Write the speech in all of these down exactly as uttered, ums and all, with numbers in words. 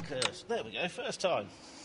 curse. There we go, first time.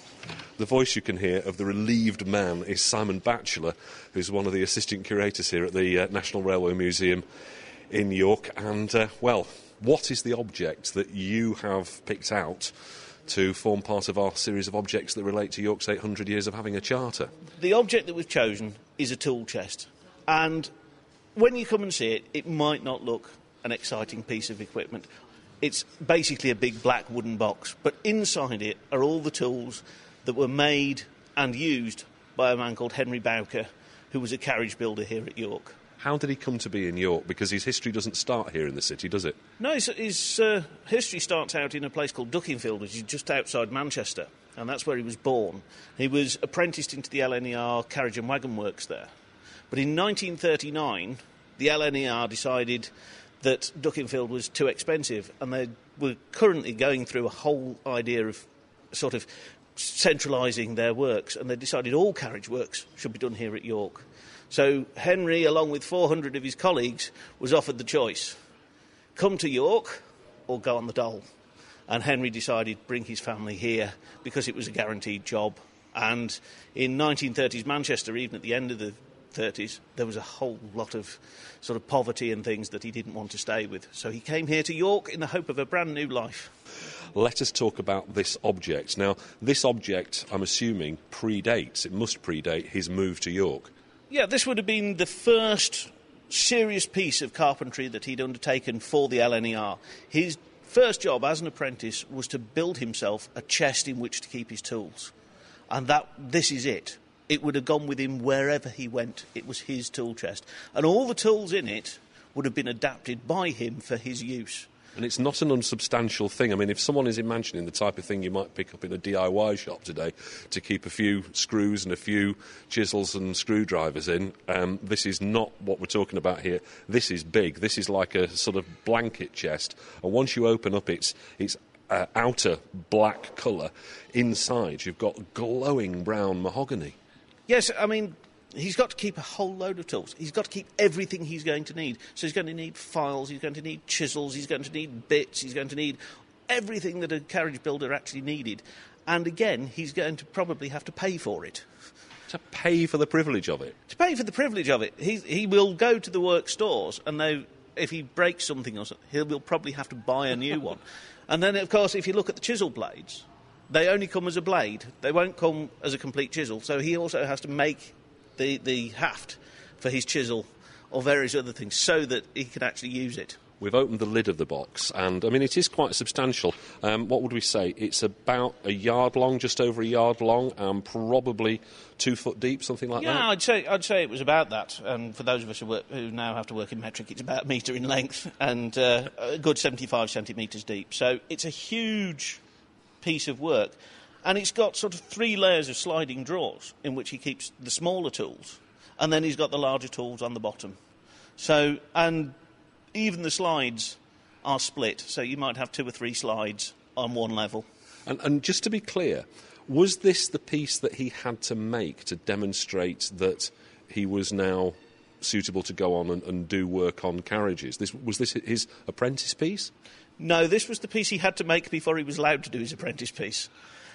The voice you can hear of the relieved man is Simon Batchelor, who's one of the assistant curators here at the uh, National Railway Museum in York. And, uh, well, what is the object that you have picked out to form part of our series of objects that relate to York's eight hundred years of having a charter? The object that we've chosen is a tool chest. And when you come and see it, it might not look an exciting piece of equipment. It's basically a big black wooden box, but inside it are all the tools that were made and used by a man called Henry Bowker, who was a carriage builder here at York. How did he come to be in York? Because his history doesn't start here in the city, does it? No, his, his uh, history starts out in a place called Duckingfield, which is just outside Manchester, and that's where he was born. He was apprenticed into the L N E R carriage and wagon works there. But in nineteen thirty-nine, the L N E R decided that Duckingfield was too expensive, and they were currently going through a whole idea of sort of centralising their works, and they decided all carriage works should be done here at York. So Henry, along with four hundred of his colleagues, was offered the choice: come to York or go on the dole. And Henry decided to bring his family here because it was a guaranteed job. And in nineteen thirties Manchester, even at the end of the thirties, there was a whole lot of sort of poverty and things that he didn't want to stay with. So he came here to York in the hope of a brand new life. Let us talk about this object. Now, this object, I'm assuming, predates, it must predate his move to York. Yeah, this would have been the first serious piece of carpentry that he'd undertaken for the L N E R. His first job as an apprentice was to build himself a chest in which to keep his tools. And that this is it. It would have gone with him wherever he went. It was his tool chest. And all the tools in it would have been adapted by him for his use. And it's not an unsubstantial thing. I mean, if someone is imagining the type of thing you might pick up in a D I Y shop today to keep a few screws and a few chisels and screwdrivers in, um, this is not what we're talking about here. This is big. This is like a sort of blanket chest. And once you open up its, its uh, outer black colour, inside you've got glowing brown mahogany. Yes, I mean, he's got to keep a whole load of tools. He's got to keep everything he's going to need. So he's going to need files, he's going to need chisels, he's going to need bits, he's going to need everything that a carriage builder actually needed. And again, he's going to probably have to pay for it. To pay for the privilege of it? To pay for the privilege of it. He, he will go to the work stores, and they, if he breaks something or something, he will probably have to buy a new one. And then, of course, if you look at the chisel blades, they only come as a blade. They won't come as a complete chisel. So he also has to make the, the haft for his chisel or various other things so that he can actually use it. We've opened the lid of the box, and, I mean, it is quite substantial. Um, what would we say? It's about a yard long, just over a yard long, and probably two foot deep, something like yeah, that? Yeah, I'd say, I'd say it was about that. And for those of us who, work, who now have to work in metric, it's about a metre in length and uh, a good seventy-five centimetres deep. So it's a huge piece of work, and it's got sort of three layers of sliding drawers in which he keeps the smaller tools, and then he's got the larger tools on the bottom. So, and even the slides are split, so you might have two or three slides on one level. And, and just to be clear, was this the piece that he had to make to demonstrate that he was now suitable to go on and, and do work on carriages? This, was this his apprentice piece? No, this was the piece he had to make before he was allowed to do his apprentice piece.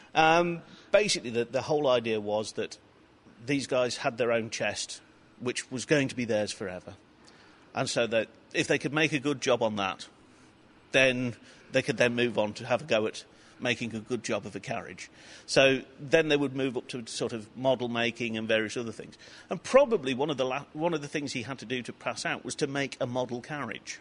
Um, basically, the, the whole idea was that these guys had their own chest, which was going to be theirs forever. And so that if they could make a good job on that, then they could then move on to have a go at making a good job of a carriage. So then they would move up to sort of model making and various other things. And probably one of the la- one of the things he had to do to pass out was to make a model carriage,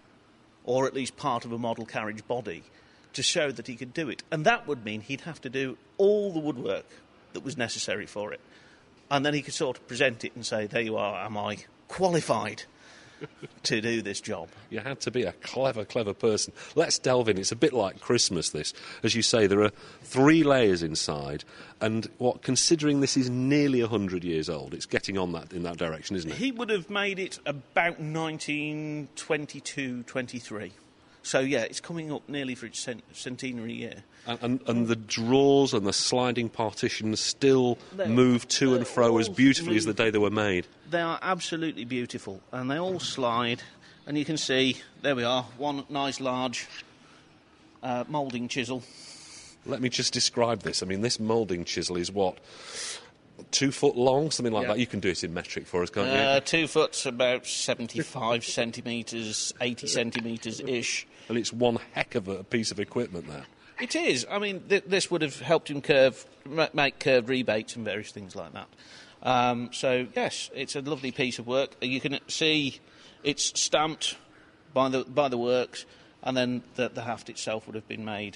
or at least part of a model carriage body, to show that he could do it. And that would mean he'd have to do all the woodwork that was necessary for it. And then he could sort of present it and say, there you are, am I qualified to do this job? You had to be a clever, clever person. Let's delve in. It's a bit like Christmas, this. As you say, there are three layers inside, and what, considering this is nearly one hundred years old, it's getting on that in that direction, isn't it? He would have made it about nineteen twenty-two twenty-three. So, yeah, it's coming up nearly for its cent- centenary year. And, and, and the drawers and the sliding partitions still they're, move to and fro as beautifully as the day they were made. They are absolutely beautiful, and they all slide. And you can see, there we are, one nice large uh, moulding chisel. Let me just describe this. I mean, this moulding chisel is what? Two foot long, something like Yeah. that. You can do it in metric for us, can't Uh, you? two foot's about seventy-five centimetres, eighty centimetres-ish. And it's one heck of a piece of equipment there. It is. I mean, th- this would have helped him curve, ma- make curved rebates and various things like that. Um, so, yes, it's a lovely piece of work. You can see it's stamped by the by the works, and then the, the haft itself would have been made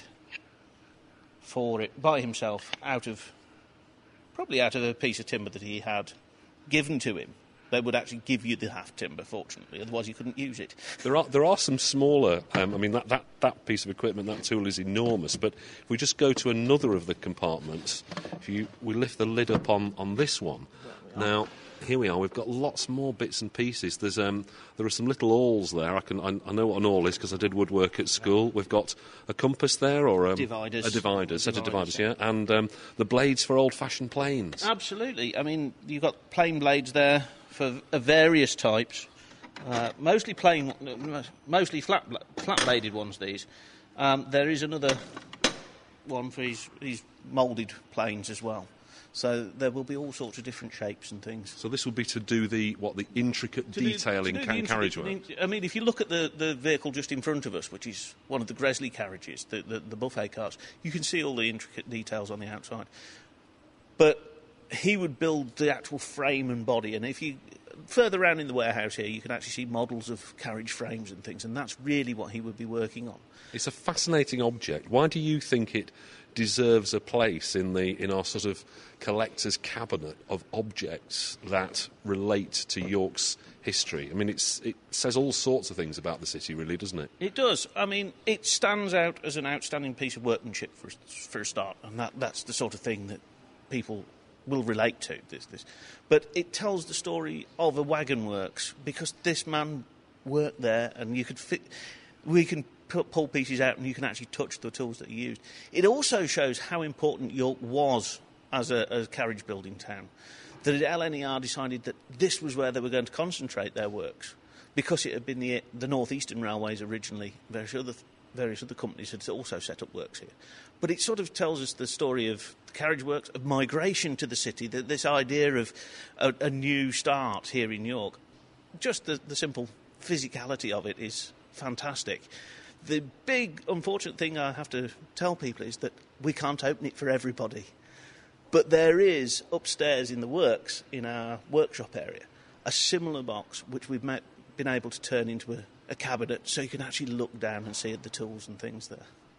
for it by himself out of, probably out of a piece of timber that he had given to him. They would actually give you the haft timber, fortunately, otherwise you couldn't use it. There are there are some smaller. Um, I mean, that, that, that piece of equipment, that tool is enormous. But if we just go to another of the compartments, if you we lift the lid up on, on this one, now here we are. We've got lots more bits and pieces. There's um there are some little awls there. I can I, I know what an awl is because I did woodwork at school. We've got a compass there or um, Dividers. a divider, set of Dividers, dividers, yeah, and um, the blades for old-fashioned planes. Absolutely. I mean, you've got plain blades there for uh, various types. Uh, mostly plain, mostly flat, flat-bladed ones. These. Um, there is another one for his, his moulded planes as well. So there will be all sorts of different shapes and things. So this would be to do the what the intricate To do- detailing to do ca- the carriage intricate- work. I mean, if you look at the, the vehicle just in front of us, which is one of the Gresley carriages, the, the, the buffet carts, you can see all the intricate details on the outside. But he would build the actual frame and body, and if you further around in the warehouse here, you can actually see models of carriage frames and things, and that's really what he would be working on. It's a fascinating object. Why do you think it deserves a place in the in our sort of collector's cabinet of objects that relate to York's history? I mean, it's, it says all sorts of things about the city, really, doesn't it? It does. I mean, it stands out as an outstanding piece of workmanship for, for a start, and that, that's the sort of thing that people will relate to. This, this, but it tells the story of a wagon works because this man worked there, and you could fit. We can put, pull pieces out, and you can actually touch the tools that he used. It also shows how important York was as a, as a carriage building town. That L N E R decided that this was where they were going to concentrate their works because it had been the, the North Eastern Railways originally. Various other various other companies had also set up works here. But it sort of tells us the story of the carriage works, of migration to the city, the, this idea of a, a new start here in York. Just the, the simple physicality of it is fantastic. The big unfortunate thing I have to tell people is that we can't open it for everybody. But there is, upstairs in the works, in our workshop area, a similar box which we've ma- been able to turn into a, a cabinet so you can actually look down and see the tools and things there.